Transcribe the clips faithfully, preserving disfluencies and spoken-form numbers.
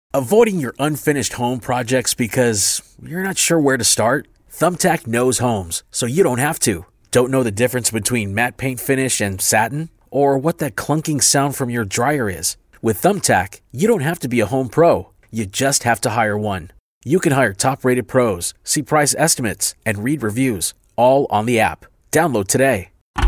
Avoiding your unfinished home projects because you're not sure where to start? Thumbtack knows homes, so you don't have to. Don't know the difference between matte paint finish and satin? Or what that clunking sound from your dryer is? With Thumbtack, you don't have to be a home pro. You just have to hire one. You can hire top-rated pros, see price estimates, and read reviews, all on the app. Download today.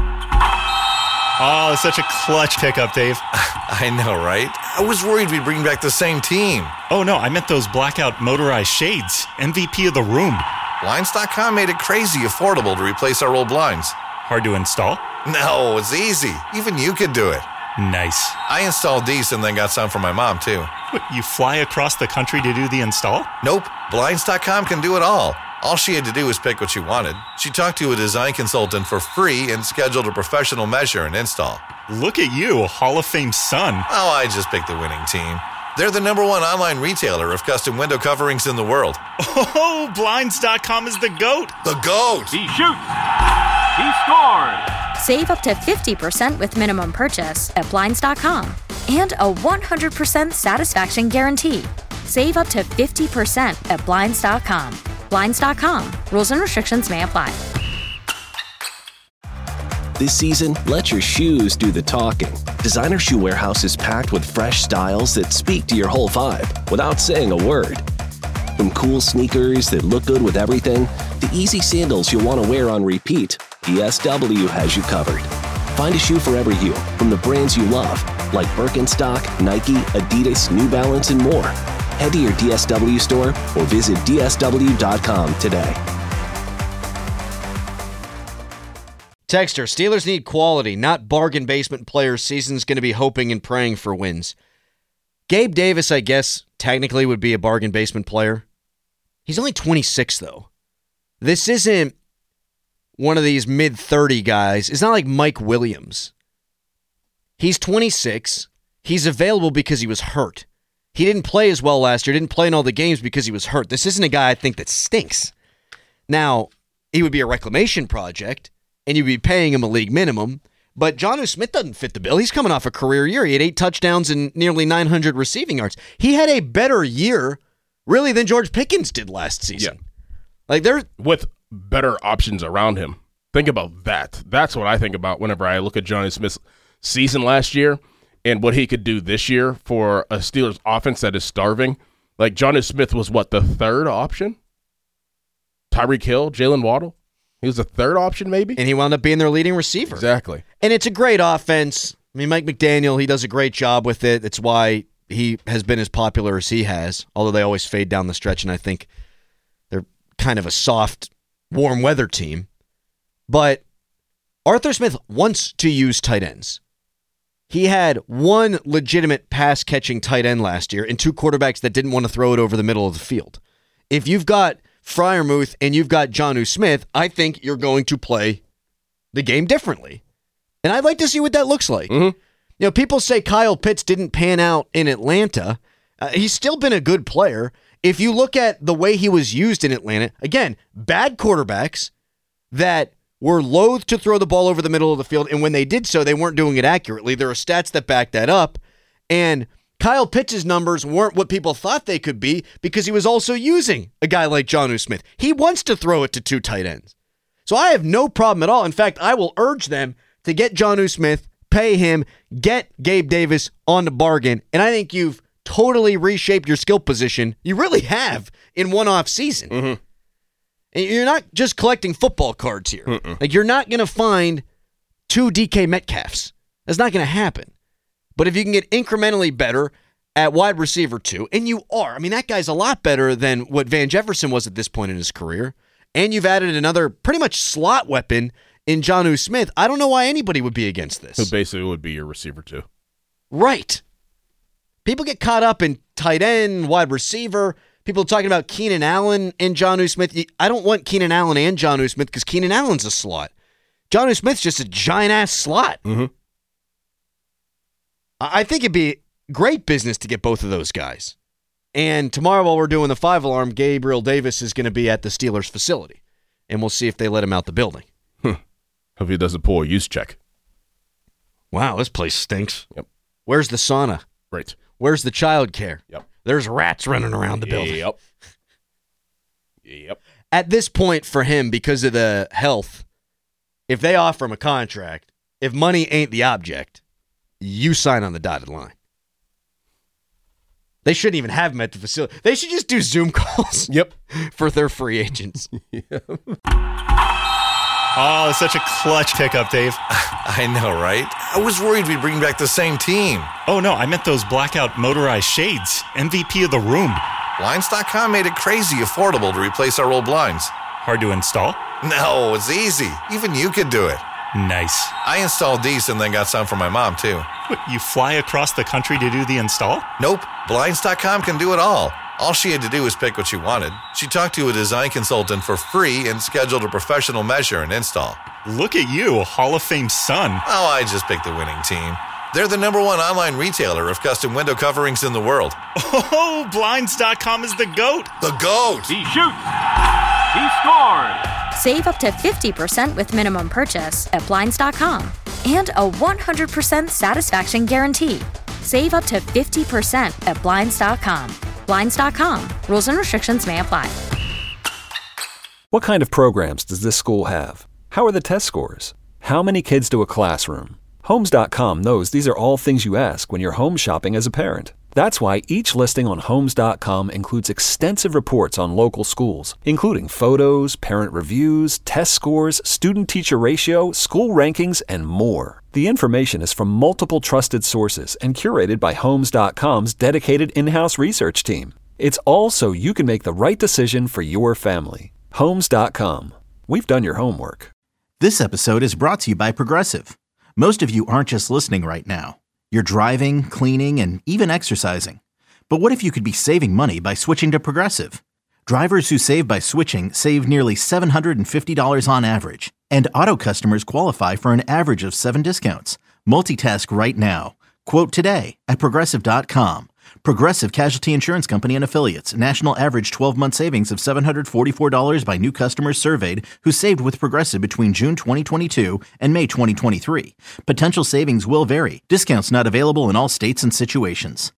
Oh, it's such a clutch pickup, Dave. I know, right? I was worried we'd bring back the same team. Oh, no, I meant those blackout motorized shades. M V P of the room. Blinds dot com made it crazy affordable to replace our old blinds. Hard to install? No, it's easy. Even you could do it. Nice. I installed these and then got some for my mom, too. What, you fly across the country to do the install? Nope. Blinds dot com can do it all. All she had to do was pick what she wanted. She talked to a design consultant for free and scheduled a professional measure and install. Look at you, Hall of Fame son. Oh, I just picked the winning team. They're the number one online retailer of custom window coverings in the world. Oh, Blinds dot com is the GOAT. The GOAT! He shoots. He scores. Save up to fifty percent with minimum purchase at Blinds dot com. And a one hundred percent satisfaction guarantee. Save up to fifty percent at Blinds dot com. Blinds dot com. Rules and restrictions may apply. This season, let your shoes do the talking. Designer Shoe Warehouse is packed with fresh styles that speak to your whole vibe without saying a word. From cool sneakers that look good with everything, to easy sandals you'll want to wear on repeat, D S W has you covered. Find a shoe for every you from the brands you love, like Birkenstock, Nike, Adidas, New Balance, and more. Head to your D S W store or visit D S W dot com today. Texter, Steelers need quality, not bargain basement players. Season's going to be hoping and praying for wins. Gabe Davis, I guess, technically would be a bargain basement player. He's only twenty-six, though. This isn't one of these mid thirty guys. It's not like Mike Williams. He's twenty-six. He's available because he was hurt. He didn't play as well last year, didn't play in all the games because he was hurt. This isn't a guy I think that stinks. Now, he would be a reclamation project, and you'd be paying him a league minimum, but Jonnu Smith doesn't fit the bill. He's coming off a career year. He had eight touchdowns and nearly nine hundred receiving yards. He had a better year, really, than George Pickens did last season. Yeah. Like they're with better options around him. Think about that. That's what I think about whenever I look at Jonnu Smith's season last year and what he could do this year for a Steelers offense that is starving. Like, Jonnu Smith was, what, the third option? Tyreek Hill, Jalen Waddle? He was the third option, maybe? And he wound up being their leading receiver. Exactly. And it's a great offense. I mean, Mike McDaniel, he does a great job with it. That's why he has been as popular as he has, although they always fade down the stretch, and I think they're kind of a soft, warm weather team. But Arthur Smith wants to use tight ends. He had one legitimate pass-catching tight end last year and two quarterbacks that didn't want to throw it over the middle of the field. If you've got Freiermuth and you've got Jonnu Smith, I think you're going to play the game differently. And I'd like to see what that looks like. Mm-hmm. You know, people say Kyle Pitts didn't pan out in Atlanta. Uh, he's still been a good player. If you look at the way he was used in Atlanta, again, bad quarterbacks that were loath to throw the ball over the middle of the field, and when they did so, they weren't doing it accurately. There are stats that back that up, and Kyle Pitts' numbers weren't what people thought they could be because he was also using a guy like Jonnu Smith. He wants to throw it to two tight ends. So I have no problem at all. In fact, I will urge them to get Jonnu Smith, pay him, get Gabe Davis on the bargain, and I think you've totally reshaped your skill position. You really have in one off season. Mm-hmm. And you're not just collecting football cards here. Mm-mm. Like, you're not going to find two D K Metcalfs. That's not going to happen. But if you can get incrementally better at wide receiver two, and you are, I mean, that guy's a lot better than what Van Jefferson was at this point in his career, and you've added another pretty much slot weapon in Jonnu Smith, I don't know why anybody would be against this. Who basically would be your receiver too. Right. People get caught up in tight end, wide receiver. People talking about Keenan Allen and Jonnu Smith. I don't want Keenan Allen and Jonnu Smith because Keenan Allen's a slot. Jonnu Smith's just a giant-ass slot. Mm-hmm. I think it'd be great business to get both of those guys. And tomorrow while we're doing the five alarm, Gabriel Davis is going to be at the Steelers facility. And we'll see if they let him out the building. Hmm. Hope he doesn't pull a use check. Wow, this place stinks. Yep. Where's the sauna? Right. Where's the child care? Yep. There's rats running around the building. Yep. Yep. At this point for him, because of the health, if they offer him a contract, if money ain't the object, you sign on the dotted line. They shouldn't even have him at the facility. They should just do Zoom calls. Yep. For their free agents. Yep. Oh, it's such a clutch pickup, Dave. I know, right? I was worried we'd bring back the same team. Oh, no, I meant those blackout motorized shades. M V P of the room. Blinds dot com made it crazy affordable to replace our old blinds. Hard to install? No, it's easy. Even you could do it. Nice. I installed these and then got some for my mom, too. What, you fly across the country to do the install? Nope. Blinds dot com can do it all. All she had to do was pick what she wanted. She talked to a design consultant for free and scheduled a professional measure and install. Look at you, Hall of Fame son. Oh, I just picked the winning team. They're the number one online retailer of custom window coverings in the world. Oh, Blinds dot com is the GOAT. The GOAT! He shoots. He scores. Save up to fifty percent with minimum purchase at Blinds dot com and a one hundred percent satisfaction guarantee. Save up to fifty percent at Blinds dot com. Blinds dot com. Rules and restrictions may apply. What kind of programs does this school have? How are the test scores? How many kids to a classroom? Homes dot com knows these are all things you ask when you're home shopping as a parent. That's why each listing on Homes dot com includes extensive reports on local schools, including photos, parent reviews, test scores, student-teacher ratio, school rankings, and more. The information is from multiple trusted sources and curated by Homes dot com's dedicated in-house research team. It's all so you can make the right decision for your family. Homes dot com. We've done your homework. This episode is brought to you by Progressive. Most of you aren't just listening right now. You're driving, cleaning, and even exercising. But what if you could be saving money by switching to Progressive? Drivers who save by switching save nearly seven hundred fifty dollars on average. And auto customers qualify for an average of seven discounts. Multitask right now. Quote today at Progressive dot com. Progressive Casualty Insurance Company and Affiliates. National average twelve-month savings of seven hundred forty-four dollars by new customers surveyed who saved with Progressive between June twenty twenty-two and May twenty twenty-three. Potential savings will vary. Discounts not available in all states and situations.